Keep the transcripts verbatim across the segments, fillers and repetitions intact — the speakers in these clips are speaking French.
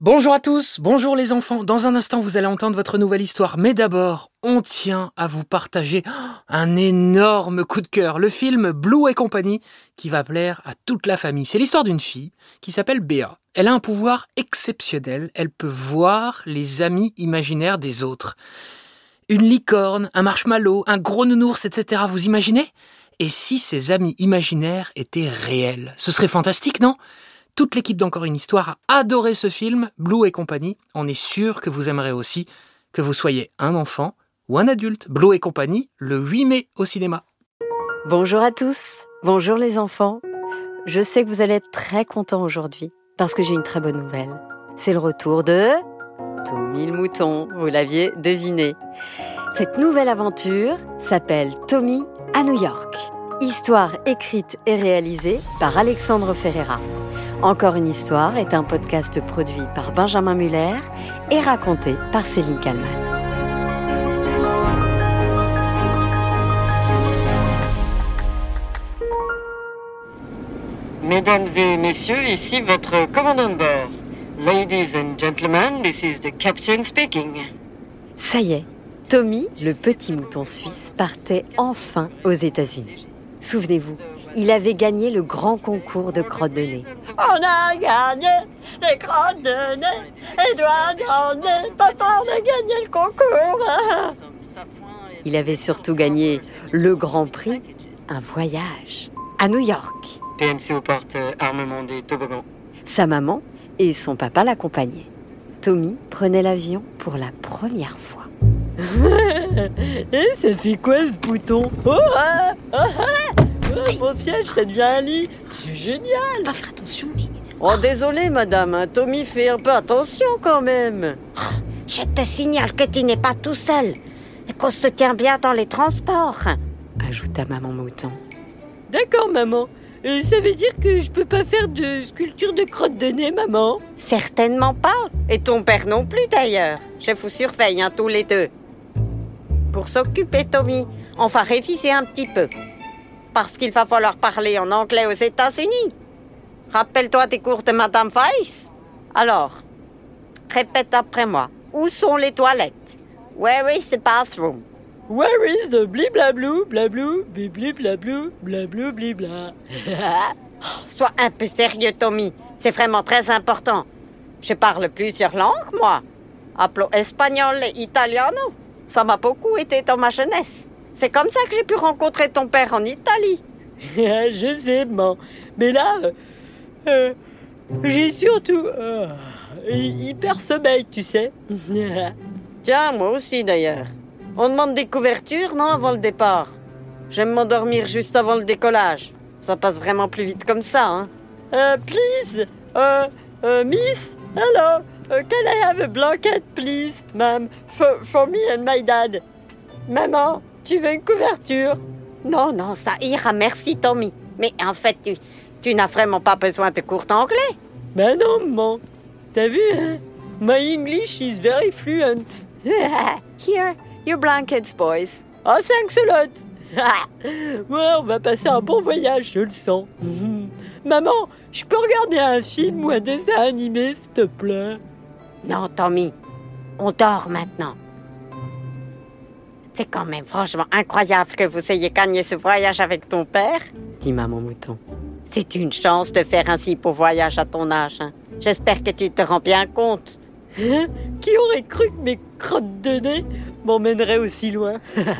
Bonjour à tous, bonjour les enfants. Dans un instant, vous allez entendre votre nouvelle histoire. Mais d'abord, on tient à vous partager un énorme coup de cœur. Le film Blue et compagnie qui va plaire à toute la famille. C'est l'histoire d'une fille qui s'appelle Béa. Elle a un pouvoir exceptionnel. Elle peut voir les amis imaginaires des autres. Une licorne, un marshmallow, un gros nounours, et cetera. Vous imaginez ? Et si ces amis imaginaires étaient réels ? Ce serait fantastique, non ? Toute l'équipe d'Encore une histoire a adoré ce film, Blue et compagnie. On est sûr que vous aimerez aussi, que vous soyez un enfant ou un adulte. Blue et compagnie, le huit mai au cinéma. Bonjour à tous, bonjour les enfants. Je sais que vous allez être très contents aujourd'hui, parce que j'ai une très bonne nouvelle. C'est le retour de Tommy le mouton, vous l'aviez deviné. Cette nouvelle aventure s'appelle Tommy à New York. Histoire écrite et réalisée par Alexandre Ferreira. Encore une histoire est un podcast produit par Benjamin Muller et raconté par Céline Kallmann. Mesdames et messieurs, ici votre commandant de bord. Ladies and gentlemen, this is the captain speaking. Ça y est, Tommy, le petit mouton suisse, partait enfin aux États-Unis. Souvenez-vous, il avait gagné le grand concours de crotte de nez. On a gagné les crottes de nez, Edouard Grandnet, papa, on a gagné le concours. Il avait surtout gagné le grand prix, un voyage à New York. P M C aux portes, euh, armement des toboggans. Sa maman et son papa l'accompagnaient. Tommy prenait l'avion pour la première fois. Et ça fait quoi ce bouton? Oh, ah, ah, ah. Oh, mon siège, ça devient un lit. C'est génial. Pas faire attention, mais... Oh, désolé, madame, hein. Tommy fait un peu attention quand même. Oh, je te signale que tu n'es pas tout seul et qu'on se tient bien dans les transports, ajouta maman mouton. D'accord, maman. Et ça veut dire que je peux pas faire de sculpture de crotte de nez, maman? Certainement pas. Et ton père non plus, d'ailleurs. Je vous surveille, hein, tous les deux. Pour s'occuper, Tommy, on va réviser un petit peu. Parce qu'il va falloir parler en anglais aux États-Unis. Rappelle-toi tes cours de Madame Weiss. Alors, répète après moi. Où sont les toilettes? Where is the bathroom? Where is the bliblablou, blablou, blibliblablou, blablou, blibla. Sois un peu sérieux, Tommy. C'est vraiment très important. Je parle plusieurs langues, moi. Hablo espagnol et italiano. Ça m'a beaucoup aidé dans ma jeunesse. C'est comme ça que j'ai pu rencontrer ton père en Italie. Je sais, maman. Mais là, euh, euh, j'ai surtout euh, hyper sommeil, tu sais. Tiens, moi aussi d'ailleurs. On demande des couvertures, non, avant le départ? J'aime m'endormir juste avant le décollage. Ça passe vraiment plus vite comme ça, hein. Uh, please, uh, uh, miss, hello, uh, can I have a blanket, please, ma'am, for, for me and my dad? Maman, tu veux une couverture? Non, non, ça ira, merci, Tommy. Mais en fait, tu, tu n'as vraiment pas besoin de cours d'anglais. Ben non, maman. T'as vu, hein? My English is very fluent. Here, your blankets, boys. Oh, thanks a lot. Ouais, on va passer un bon voyage, je le sens. Maman, je peux regarder un film ou un dessin animé, s'il te plaît? Non, Tommy, on dort maintenant. C'est quand même franchement incroyable que vous ayez gagné ce voyage avec ton père, dit maman mouton. C'est une chance de faire un si beau voyage à ton âge. Hein. J'espère que tu te rends bien compte. Hein? Qui aurait cru que mes crottes de nez m'emmèneraient aussi loin?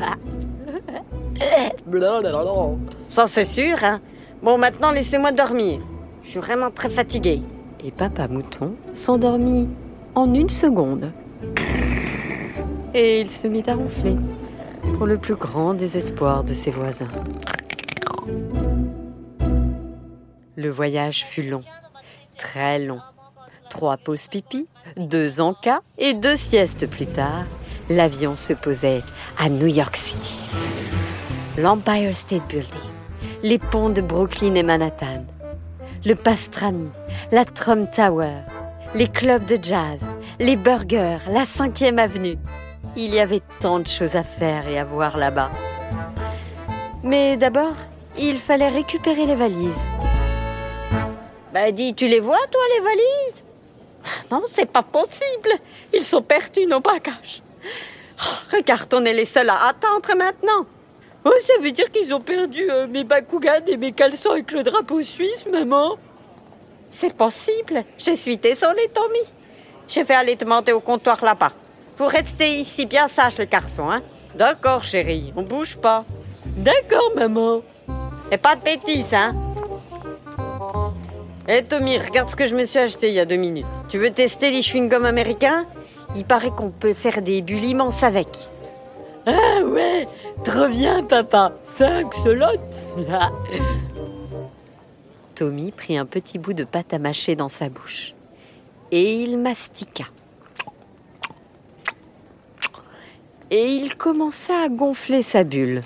Ça c'est sûr, hein. Bon, maintenant laissez-moi dormir. Je suis vraiment très fatiguée. Et papa mouton s'endormit en une seconde. Et il se mit à ronfler, pour le plus grand désespoir de ses voisins. Le voyage fut long, très long. Trois pauses pipi, deux encas et deux siestes plus tard, l'avion se posait à New York City. L'Empire State Building, les ponts de Brooklyn et Manhattan, le pastrami, la Trump Tower, les clubs de jazz, les burgers, la cinquième avenue. Il y avait tant de choses à faire et à voir là-bas. Mais d'abord, il fallait récupérer les valises. Ben dis, tu les vois, toi, les valises? Non, c'est pas possible. Ils sont perdus, nos bagages. Oh, regarde, on est les seuls à attendre maintenant. Oh, ça veut dire qu'ils ont perdu euh, mes bakugans et mes caleçons avec le drapeau suisse, maman. C'est possible. Je suis désolée, Tommy. Je vais aller demander au comptoir là-bas. Vous restez ici bien sage, les garçons, hein? D'accord, chérie, on bouge pas. D'accord, maman. Et pas de bêtises, hein? Hé, Tommy, regarde ce que je me suis acheté il y a deux minutes. Tu veux tester les chewing-gums américains? Il paraît qu'on peut faire des bulles immenses avec. Ah ouais, trop bien, papa. Cinq slots. Tommy prit un petit bout de pâte à mâcher dans sa bouche. Et il mastiqua. Et il commença à gonfler sa bulle.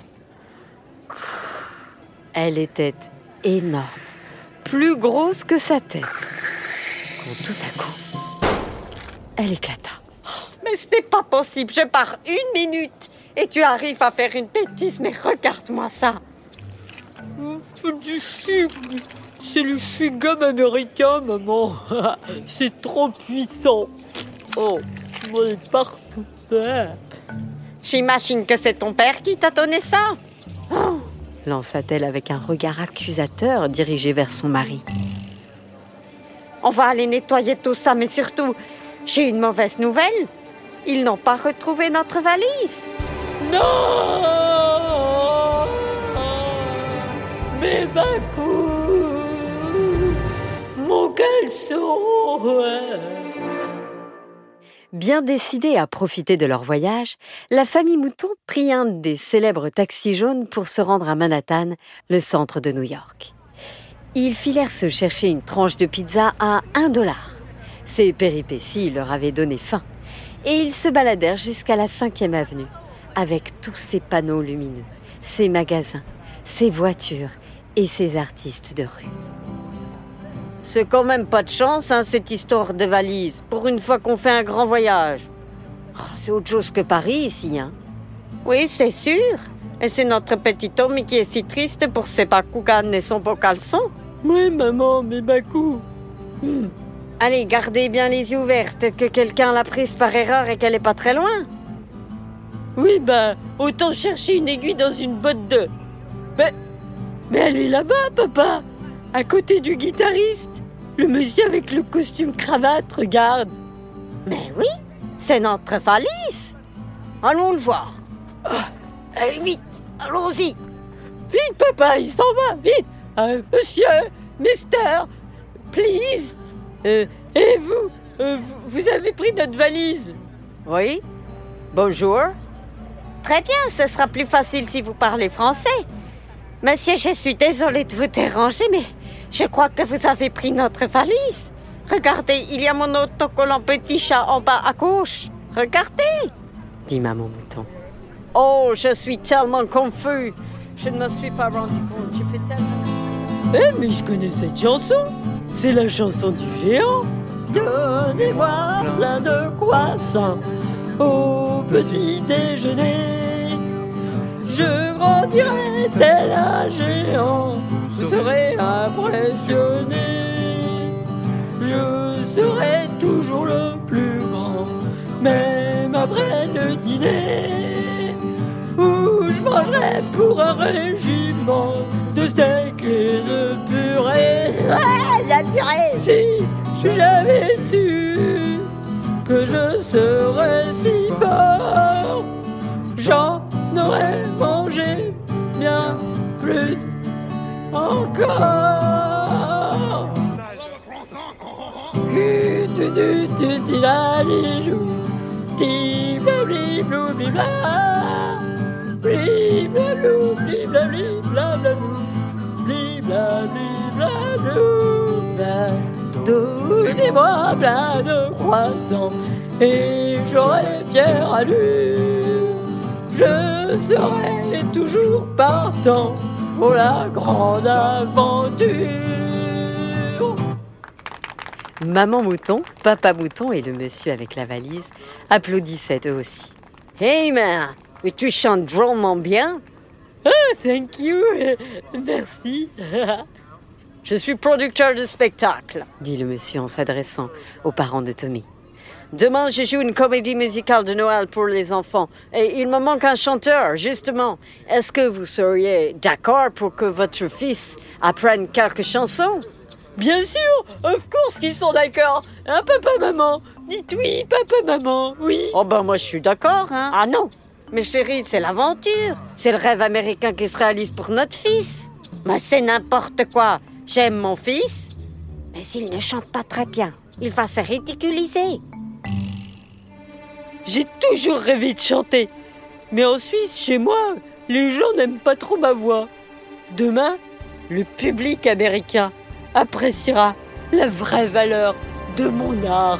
Elle était énorme, plus grosse que sa tête. Quand tout à coup, elle éclata. Mais c'était pas possible, je pars une minute et tu arrives à faire une bêtise, mais regarde-moi ça. C'est le chewing-gum américain, maman. C'est trop puissant. Oh, on est partout. J'imagine que c'est ton père qui t'a donné ça. Oh, lança-t-elle avec un regard accusateur dirigé vers son mari. On va aller nettoyer tout ça, mais surtout, j'ai une mauvaise nouvelle. Ils n'ont pas retrouvé notre valise. Non! Mes bakous! Mon caleçon! Bien décidée à profiter de leur voyage, la famille Mouton prit un des célèbres taxis jaunes pour se rendre à Manhattan, le centre de New York. Ils filèrent se chercher une tranche de pizza à un dollar. Ces péripéties leur avaient donné faim. Et ils se baladèrent jusqu'à la cinquième avenue, avec tous ces panneaux lumineux, ces magasins, ces voitures et ces artistes de rue. C'est quand même pas de chance, hein, cette histoire de valise, pour une fois qu'on fait un grand voyage. Oh, c'est autre chose que Paris, ici, hein. Oui, c'est sûr. Et c'est notre petit Tommy qui est si triste pour ses bakugans et son beau caleçon. Oui, maman, mes bakous. Mmh. Allez, gardez bien les yeux ouverts. Peut-être que quelqu'un l'a prise par erreur et qu'elle est pas très loin. Oui, ben, autant chercher une aiguille dans une botte de... Mais, mais elle est là-bas, papa. À côté du guitariste. Le monsieur avec le costume cravate, regarde. Mais oui, c'est notre valise. Allons le voir. Oh, allez, vite, allons-y. Vite, papa, il s'en va, vite. Euh, monsieur, mister, please. Euh, et vous, euh, vous, vous avez pris notre valise? Oui. Bonjour. Très bien, ce sera plus facile si vous parlez français. Monsieur, je suis désolée de vous déranger, mais je crois que vous avez pris notre valise. Regardez, il y a mon autocollant petit chat en bas à gauche. Regardez, dit Maman Mouton. Oh, je suis tellement confus. Je ne me suis pas rendu compte. Je fais tellement... Eh, mais je connais cette chanson. C'est la chanson du géant. Donnez-moi plein de croissants au petit déjeuner. Je grandirai tel un géant. Vous serez impressionnés. Je serai toujours le plus grand, même après le dîner, où je mangerai pour un régiment de steak et de purée. Ah, la purée! Si j'avais su que je serais si fort, j'en aurais mangé bien plus encore. Du du du du di la li lou, di bla bli blou bli bla, bli bla blou bli bla bli bla bla blou, bli bla bli bla blou bla. Donnez-moi plein de croissants et j'aurai fière allure. Je serai toujours partant pour la grande aventure. Maman Mouton, Papa Mouton et le monsieur avec la valise applaudissaient eux aussi. Hey man, mais tu chantes drôlement bien. Oh, thank you, merci. Je suis producteur de spectacle, dit le monsieur en s'adressant aux parents de Tommy. Demain, je joue une comédie musicale de Noël pour les enfants. Et il me manque un chanteur, justement. Est-ce que vous seriez d'accord pour que votre fils apprenne quelques chansons? Bien sûr, of course qu'ils sont d'accord. Hein, papa, maman? Dites oui, papa, maman, oui. Oh ben moi, je suis d'accord, hein. Ah non, mais chérie, c'est l'aventure. C'est le rêve américain qui se réalise pour notre fils. Mais c'est n'importe quoi. J'aime mon fils, mais s'il ne chante pas très bien, il va se ridiculiser. J'ai toujours rêvé de chanter. Mais en Suisse, chez moi, les gens n'aiment pas trop ma voix. Demain, le public américain appréciera la vraie valeur de mon art.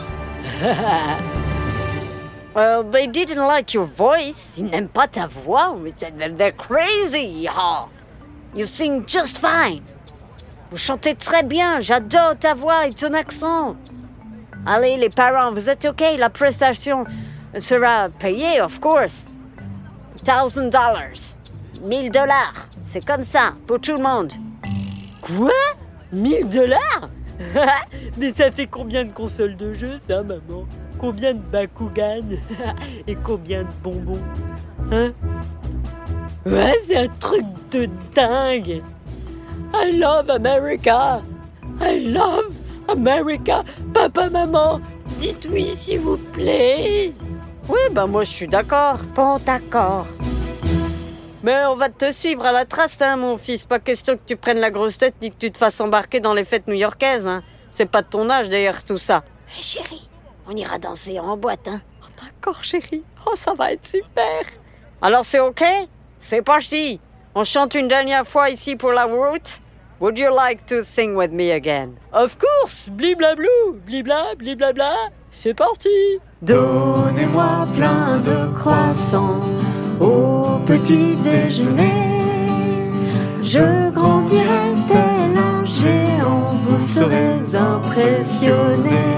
Well, they didn't like your voice. Ils n'aiment pas ta voix. They're crazy. Oh, you sing just fine. Vous chantez très bien. J'adore ta voix et ton accent. Allez, les parents, vous êtes OK? La prestation sera payée, of course. Thousand dollars. Mille dollars. C'est comme ça, pour tout le monde. Quoi? Mille dollars? Mais ça fait combien de consoles de jeu, ça, maman? Combien de Bakugan? Et combien de bonbons? Hein? Ouais, c'est un truc de dingue. I love America. I love America. Papa, maman, dites oui, s'il vous plaît. Oui, ben moi, je suis d'accord. Bon, d'accord. Mais on va te suivre à la trace, hein, mon fils. Pas question que tu prennes la grosse tête ni que tu te fasses embarquer dans les fêtes new-yorkaises, hein. C'est pas de ton âge, d'ailleurs, tout ça. Hey, chérie, on ira danser en boîte, hein. Oh, d'accord, chérie. Oh, ça va être super. Alors, c'est OK? C'est parti. On chante une dernière fois ici pour la route. Would you like to sing with me again? Of course. Bliblablou, blibla, bliblabla. C'est parti. Donnez-moi plein de croissants au petit déjeuner. Je grandirai tel un géant, vous serez impressionnés.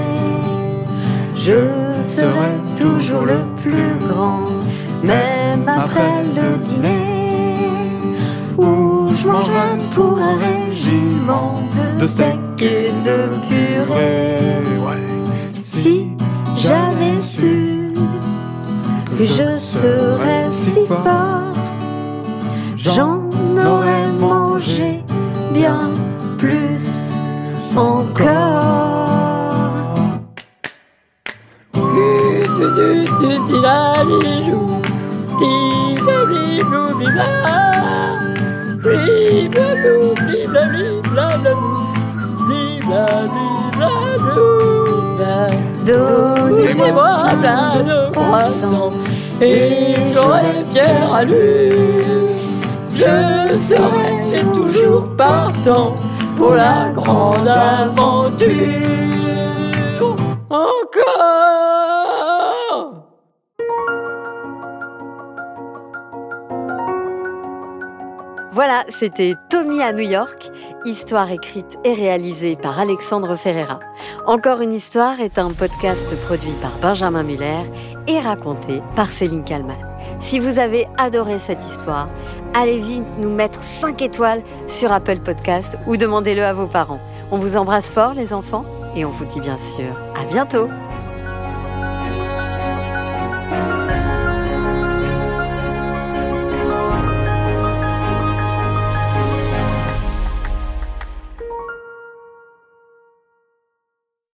Je serai toujours le plus grand, même après le dîner, où je mangerai pour un régiment de steak et de purée. Si j'avais su que je serais si fort, j'en aurais mangé bien plus encore. Donnez-moi plein de croissants et j'aurai fier à lui. Je serai toujours partant pour la grande aventure. Encore. Voilà, c'était Tommy à New York, histoire écrite et réalisée par Alexandre Ferreira. Encore une histoire est un podcast produit par Benjamin Muller et raconté par Céline Kallmann. Si vous avez adoré cette histoire, allez vite nous mettre cinq étoiles sur Apple Podcast ou demandez-le à vos parents. On vous embrasse fort les enfants et on vous dit bien sûr à bientôt.